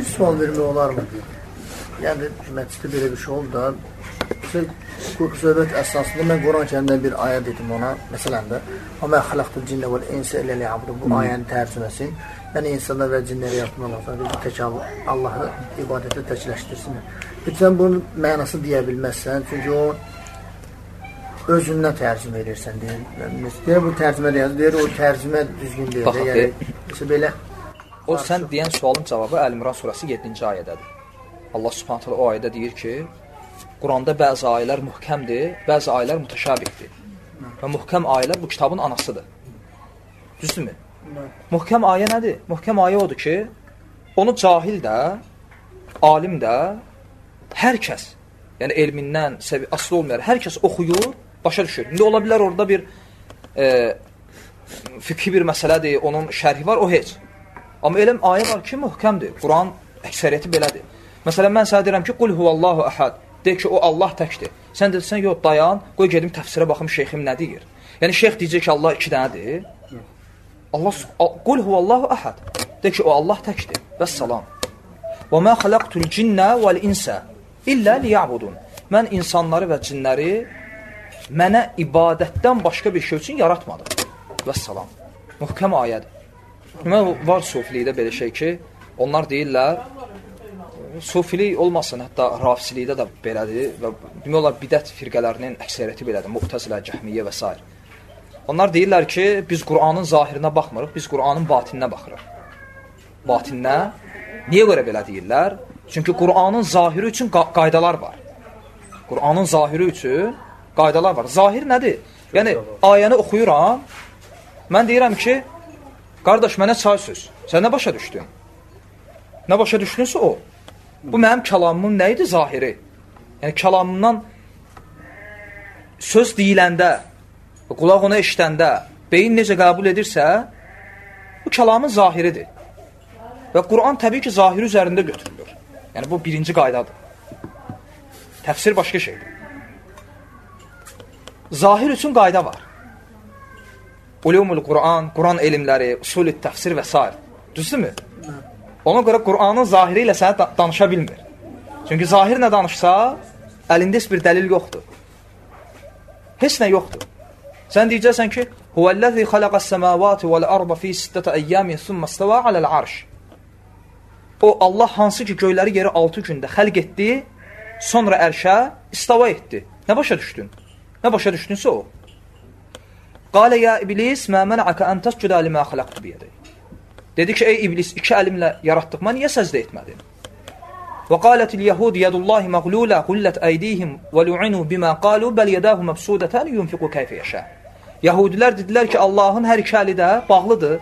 Bir sual vermək olarmı? Yəni, məclisdə belə bir şey oldu da, söhbət əsasında mən Quran-Kərimdən bir ayə dedim ona, məsələn də, "Amma xalaqtul cinnə vəl insə illə liya'budun." Bu ayənin tərcüməsi, yəni insanlar və cinləri yaratmaqla tək Allahı ibadətə təkləşdirsin. Lütfən bunun mənasını deyə bilməzsən, çünki o özündən tərcümə edirsən, deyir. Bu tərcümə deyir, o tərcümə düzgün deyir. Yəni, belə. O, sən deyən sualın cavabı Əl-İmran surəsi 7-ci ayədədir. Allah subhanət hələ o ayədə deyir ki, Quranda bəzi ayələr mühkəmdir, bəzi ayələr mütəşabihdir. Və mühkəm ayələr bu kitabın anasıdır. Düzdürmü? Mühkəm ayə nədir? Mühkəm ayə odur ki, onu cahil də, alim də, hər kəs, yəni elmindən, asıl olmayar, hər kəs oxuyur, başa düşür. İndi ola bilər orada bir fikri bir məsələdir, onun şərhi var, o heç. Amma elə ayə var ki, mühkəmdir. Quran əksəriyyəti belədir. Məsələn, mən sənə deyirəm ki, qul huvallahu əhəd. Deyək ki, o Allah təkdir. Sən deyirsən, yox, dayan, qoy gedim təfsirə baxım, şeyxim nə deyir? Yəni, şeyx deyəcək ki, Allah iki dənədir. Qul huvallahu əhəd. Deyək ki, o Allah təkdir. Vəssalam. Və mə xalaqtul cinnə vəl insə illə liya'budun. Mən insanları və cinləri mənə ibadətdən başqa bir şey üçün yaratmadım. Vəssalam. Mühkəm ayədir. Var sufilikdə belə şey ki, onlar deyirlər, sufilik olmasın, hətta rafisilikdə də belədir və demək olar bidət firqələrinin əksəriyyəti belədir, Mu'təzilə, Cəhmiyyə və s. Onlar deyirlər ki, biz Qur'anın zahirinə baxmırıq, biz Qur'anın batininə baxırıq. Batininə? Niyə görə belə deyirlər? Çünki Qur'anın zahiri üçün qaydalar var. Qur'anın zahiri üçün qaydalar var. Zahir nədir? Yəni, ayəni oxuyuram, mən deyirəm ki, qardaş, mənə çay söz. Sən nə başa düşdün? Nə başa düşdünsə o. Bu mənim kəlamımın nə idi zahiri? Yəni, kəlamımdan söz deyiləndə, qulaq ona eşitəndə, beyin necə qəbul edirsə, bu kəlamın zahiridir. Və Quran təbii ki, zahiri üzərində götürülür. Yəni, bu birinci qaydadır. Təfsir başqa şeydir. Zahir üçün qayda var. Ulumul Quran, Quran elmləri, usulü təfsir və s. Düzdürmü? Ona görə Quranın zahiri ilə sənə danışa bilmir. Çünki zahir nə danışsa, əlində heç bir dəlil yoxdur. Heç nə yoxdur. Sən deyəcəksən ki, Huvəl-ləzi xaləqəs-səmavati vəl-arda fi sittətə əyyəmin sümmə istəvə aləl-arş. O, Allah hansı ki, göyləri yeri 6 gündə xəlq etdi, sonra ərşə istava etdi. Nə başa düşdün? Nə başa düşdünsə o. Qalə ya iblis, mə mənəəkə ən təscüdə limə xələqtü biyədi. Dedi ki, ey iblis, 2 əlimlə yaratdıqma niyə səzdə etmədin? Və qalətil yəhud yədullahi məqlulə qullet əydihim və lu'inu bimə qalu bəl yədəhu məbsudətən yunfiqu kəyfə yəşə. Yəhudilər dedilər ki, Allahın hər 2 əli də bağlıdır.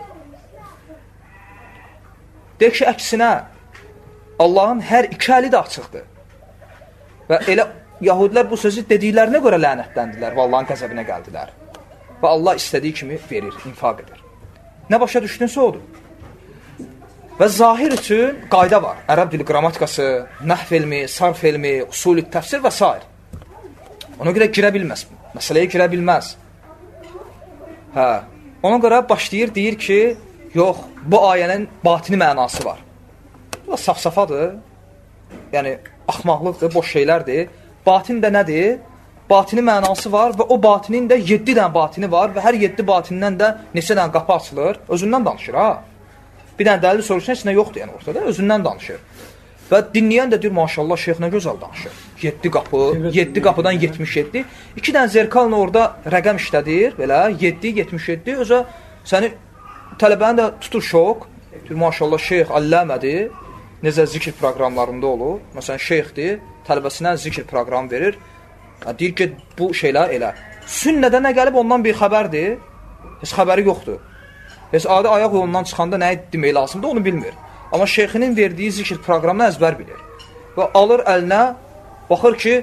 Deyək ki, əksinə, Allahın hər 2 əli də açıqdır. Və elə Yahudilər bu sözü dediklərinə görə lənətləndilər və Allahın qəzəbinə gəldilər. Və Allah istədiyi kimi verir, infaq edir. Nə başa düşdünsə odur. Və zahir üçün qayda var. Ərəb dili qrammatikası, nəhv elmi, sarf elmi, usulü təfsir və s. Ona görə girə bilməz. Məsələyə girə bilməz. Hə. Ona görə başlayır, deyir ki, yox, bu ayənin batini mənası var. Bu da saf-safadır. Yəni, axmaqlıqdır, boş şeylərdir. Batin də nədir? Batini mənası var və o batinin də 7 dənə batini var və hər 7 batinindən də neçə dənə qapı açılır. Özündən danışır, ha? Bir dənə dəlil soruşsan, heç nə yoxdur yəni ortada, özündən danışır. Və dinləyən də deyir, maşallah, şeyx nə gözəl danışır. 7 qapı, 7 qapıdan 77. 2 dənə zerkalını orada rəqəm işlədir, belə, 7, 77. Özə səni tələbəni də tutur şok. Deyir, maşallah, şeyx alləmədir. Necə zikr proqramlarında olur. Məsələn, şeyxdir, tələbəsinə zikr proqramı verir. Deyir ki, bu şeylər elə. Sünnədə nə gəlib ondan bir xəbərdir. Heç xəbəri yoxdur. Heç adi ayaq yolundan çıxanda nə demək lazımdır, onu bilmir. Amma şeyxinin verdiyi zikr proqramını əzbər bilir. Və alır əlinə, baxır ki,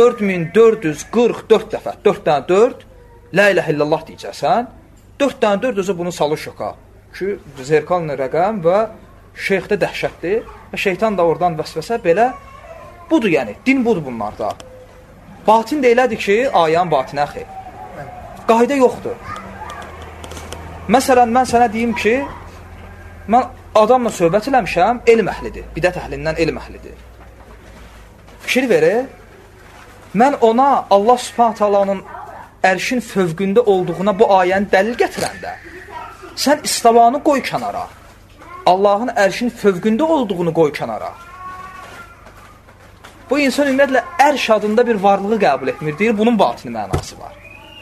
4444 dəfə, 4 dənə 4, la ilə illallah deyəcəksən, 4 dənə 4 özü bunu salır şoka. Ki, zerkalın rəqəm və şeyx də dəhşətdir və şeytan da oradan vəsvəsə belə. Budur yəni, din budur bunlarda. Batin də elədir ki, ayənin batinə xeyr. Qayda yoxdur. Məsələn, mən sənə deyim ki, mən adamla söhbət eləmişəm, elm əhlidir. Bidət əhlindən elm əhlidir. Fikir verir, mən ona Allah Subhanahu taalanın ərşin fövqündə olduğuna bu ayəni dəlil gətirəndə, sən istavanı qoy kənara. Allahın ərşin fövqündə olduğunu qoy kənara. Bu insan ümumiyyətlə ərş adında bir varlığı qəbul etmir, deyir, bunun batini mənası var.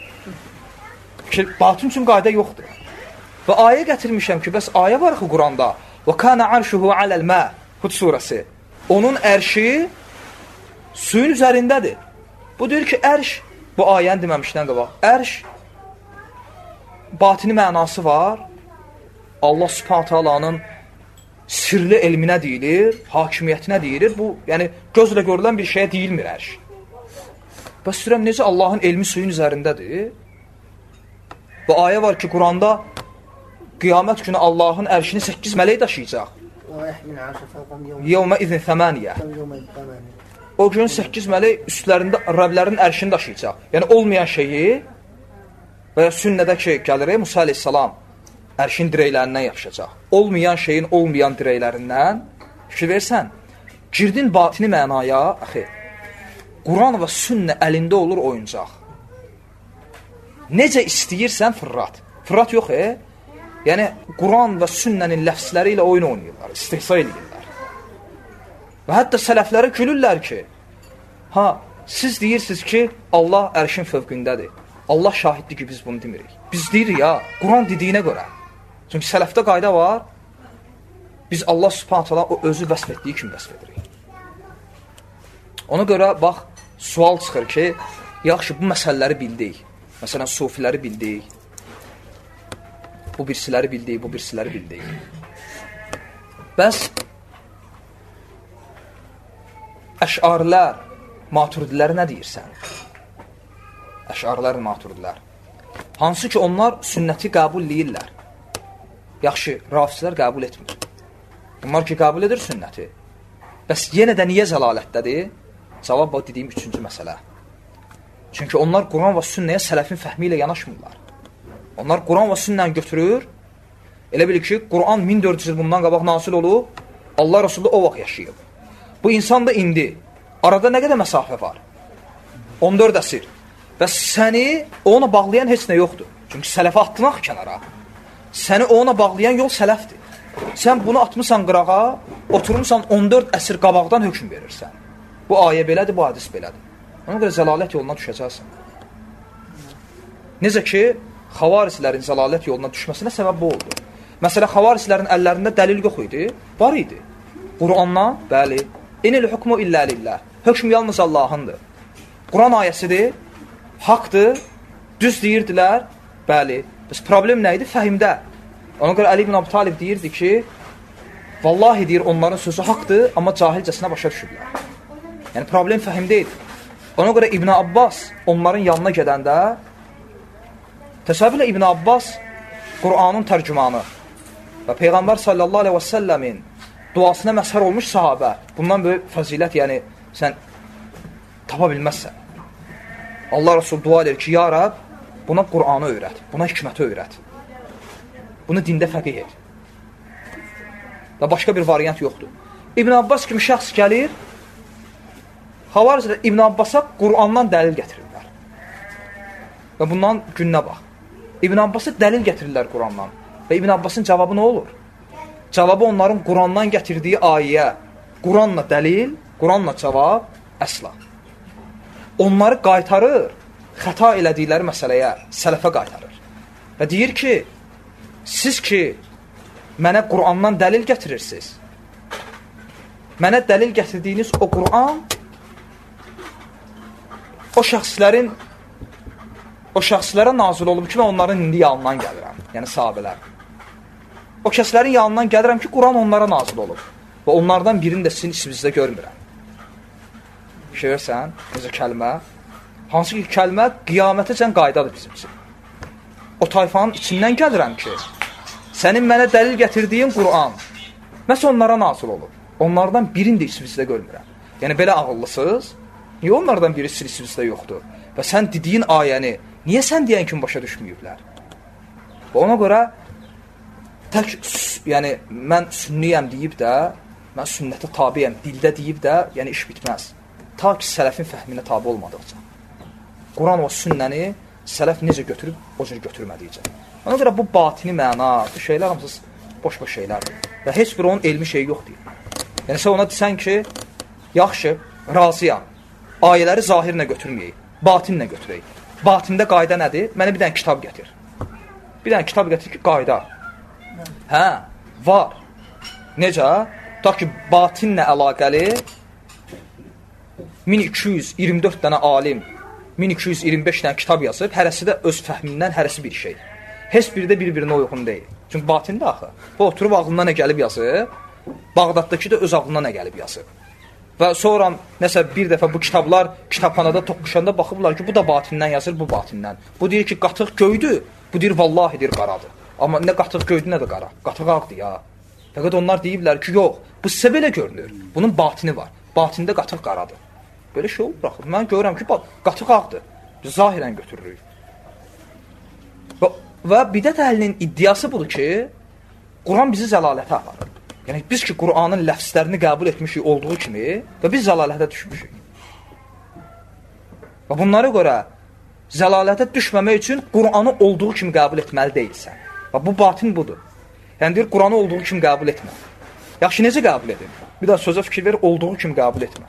Batin üçün qayda yoxdur. Və ayə gətirmişəm ki, bəs ayə var ki, Quranda, وَكَانَ عَرْشُهُ عَلَى الْمَا Hud surəsi. Onun ərşi suyun üzərindədir. Bu deyir ki, ərş, bu ayəni deməmişdən qabaq, ərş batini mənası var. Allah Subhanahu taalanın sirli elminə deyilir, hakimiyyətinə deyilir. Bu, yəni gözlə görülən bir şeyə deyilmir ərş. Bəs deyirəm, necə Allahın elmi suyun üzərindədir? Bu ayə var ki, Quranda qiyamət günü Allahın ərşini 8 mələk daşıyacaq. Yevmə izin thəmaniyyə. O gün 8 mələk üstlərində Rəblərin ərşini daşıyacaq. Yəni, olmayan şeyi və ya sünnədə ki, gəlir, Musa aleyhissalam ərşin dirəklərindən yapışacaq. Olmayan şeyin olmayan dirəklərindən fikir versən, girdin batini mənaya, axı, Quran və sünnə əlində olur oyuncaq. Necə istəyirsən fırrat. Fırrat yox, Yəni, Quran və sünnənin ləfsləri ilə oyun oynayırlar, istihsa edirlər. Və hətta sələfləri gülürlər ki, siz deyirsiniz ki, Allah ərşin fövqündədir. Allah şahiddir ki, biz bunu demirik. Biz deyirik ya, Quran dediyinə görə. Çünki sələfdə qayda var, biz Allah Subhanahu taala o özü vəsf etdiyi kimi vəsf edirik. Ona görə, bax, sual çıxır ki, yaxşı, bu məsələləri bildik. Məsələn, sufiləri bildik. Bu birisiləri bildik, bu birisiləri bildik. Bəs əşarilər, maturidilər nə deyirsən? Əşarilər, maturidilər. Hansı ki, onlar sünnəti qəbul deyirlər. Yaxşı, rafislər qəbul etmir. Bunlar ki, qəbul edir sünnəti. Bəs yenə də niyə zəlalətdədir? Cavab o, dediyim 3-cü məsələ. Çünki onlar Quran və sünnəyə sələfin fəhmi ilə yanaşmırlar. Onlar Quran və sünnəni götürür. Elə bilir ki, Quran 1400 il bundan qabaq nazil olub, Allah Resulü o vaxt yaşayıb. Bu insan da indi. Arada nə qədər məsafə var? 14 əsr. Və səni ona bağlayan heç nə yoxdur. Çünki sələfə atdınaq kənara. Səni ona bağlayan yol sələfdir. Sən bunu atmısan qırağa, oturmuşsan 14 əsr qabaqdan hökm verirsən. Bu ayə belədir, bu hadis belədir. Ona görə zəlalət yoluna düşəcəksən. Necə ki, xavarislərin zəlalət yoluna düşməsinə səbəb bu oldu. Məsələn, xavarislərin əllərində dəlil yox idi, var idi. Qurandan, bəli, inil hukmu illə lillah. Hökm yalnız Allahındır. Quran ayəsidir, haqdır, düz deyirdilər, bəli. Bəs problem nə idi? Fəhimdə. Ona görə Əli ibn Əbi Talib deyirdi ki, vallahi deyir, onların sözü haqdır, amma cahilcəsinə başa düşürlər. Yəni, problem fəhimdə idi. Ona görə İbn Abbas onların yanına gedəndə, təsəvvürlə İbn Abbas Qur'anın tərcümanı və Peyğəmbər sallallahu aleyhi və səlləmin duasına məzhər olmuş sahabə. Bundan böyük fəzilət, yəni sən tapa bilməzsən. Allah Resulü dua edir ki, ya Rəbb, buna Qur'anı öyrət, buna hikməti öyrət. Bunu dində fəqih et. Və başqa bir variant yoxdur. İbn Abbas kimi şəxs gəlir, xavaricilər İbn Abbasa Qur'andan dəlil gətirirlər. Və bundan gününə bax. İbn Abbasa dəlil gətirirlər Qurandan. Və İbn Abbasın cavabı nə olur? Cavabı onların Qurandan gətirdiyi ayə, Quranla dəlil, Quranla cavab, əsla. Onları qaytarır, xəta elədikləri məsələyə, sələfə qaytarır. Və deyir ki, siz ki, mənə Qurandan dəlil gətirirsiniz. Mənə dəlil gətirdiyiniz o Quran, o şəxslərə nazil olub ki, mən onların indi yanından gəlirəm. Yəni, sahabələr. O kəslərin yanından gəlirəm ki, Quran onlara nazil olub. Və onlardan birini də sizin isminizdə görmürəm. Şeirsən, necə kəlmə. Hansı ki, kəlmə qiyamətəcən qaydadır bizim üçün. O tayfanın içindən gəlirəm ki, sənin mənə dəlil gətirdiyin Quran məhz onlara nazil olub. Onlardan birini də isminizdə görmürəm. Yəni, belə ağıllısınız, niyə onlardan biri sizin isminizdə yoxdur? Və sən dediyin ayəni niyə sən deyən kimi başa düşməyiblər? Və ona görə tək, yəni mən sünniyəm deyib də, mən sünnətə tabiyəm dildə deyib də, yəni iş bitməz. Ta ki sələfin fəhminə tabi olmadıqca. Quran və sünnəni sələf necə götürüb, o cür götürmədikcə. Ona görə bu batini məna, bu şeylər hamısı boş-boş şeylərdir. Və heç bir onun elmi şeyi yoxdur. Yəni sən ona desən ki, yaxşı, razıyam. Ayələri zahirlə götürməyək, batinlə götürək. Batində qayda nədir? Mənə bir dənə kitab gətir. Bir dənə kitab gətir ki, qayda. Hə, var. Necə? Ta ki, batinlə əlaqəli 1224 dənə alim, 1225 dənə kitab yazıb, hərəsi də öz fəhmindən, hərəsi bir şey. Heç biri də bir-birinə uyğun deyil. Çünki batində axı. Bu oturub ağlına nə gəlib yazıb, Bağdaddakı da öz ağlına nə gəlib yazıb. Və sonra nəsə bir dəfə bu kitablar kitabxanada toqquşanda baxıblar ki, bu da batindən yazır, bu batindən. Bu deyir ki, qatıq göydür, bu deyir vallahi deyir qaradır. Amma nə qatıq göydür, nə də qara. Qatıq ağdır ya. Fəqət onlar deyiblər ki, yox, bu sizə belə görünür. Bunun batini var. Batində qatıq qaradır. Belə şey olur baxır. Mən görürəm ki, qatıq ağdır. Biz zahirən götürürük. Və bidət əhlinin iddiası budur ki, Quran bizi zəlalətə aparır. Yəni, biz ki, Quranın ləfslərini qəbul etmişik olduğu kimi və biz zəlalətə düşmüşük. Və bunlara görə zəlalətə düşməmək üçün Quranı olduğu kimi qəbul etməli deyilsən. Və bu batin budur. Yəni, deyir, Quranı olduğu kimi qəbul etmə. Yaxşı, necə qəbul edin? Bir daha sözə fikir ver, olduğu kimi qəbul etmə.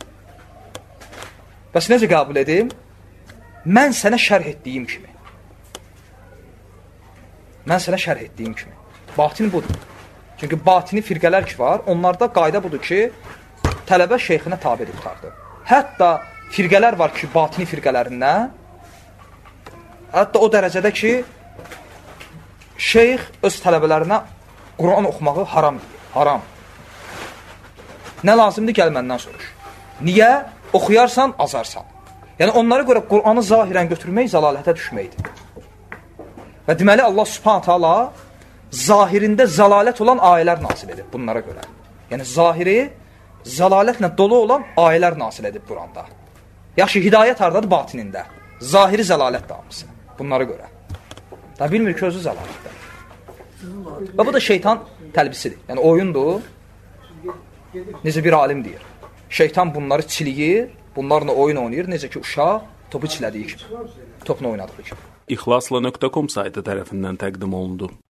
Bəs necə qəbul edim? Mən sənə şərh etdiyim kimi. Mən sənə şərh etdiyim kimi. Batin budur. Çünki batini firqələr ki var, onlarda qayda budur ki, tələbə şeyxinə tabi tutardı. Hətta firqələr var ki, batini firqələrindən, hətta o dərəcədə ki, şeyx öz tələbələrinə Quran oxumağı haram deyir. Haram. Nə lazımdır, gəl məndən soruş. Niyə? Oxuyarsan, azarsan. Yəni, onlara görə Quranı zahirən götürmək zəlalətə düşməkdir. Və deməli, Allah subhanət hala zahirində zəlalət olan ayələr nazil edib bunlara görə. Yəni, zahiri zəlalətlə dolu olan ayələr nazil edib Quranda. Yaxşı, hidayət hardadır? Batinində. Zahiri zəlalət damısı. Bunlara görə. Da bilmir ki, özü zəlalətdir. Və bu da şeytan təlbisidir. Yəni, oyundur. Necə bir alim deyir. Şeytan bunları çiliyir, bunlarla oyun oynayır. Necə ki, uşaq topu çilədiyi kimi. Topunu oynadığı kimi. İxlasla.com saytı tərəfindən təqdim olundu.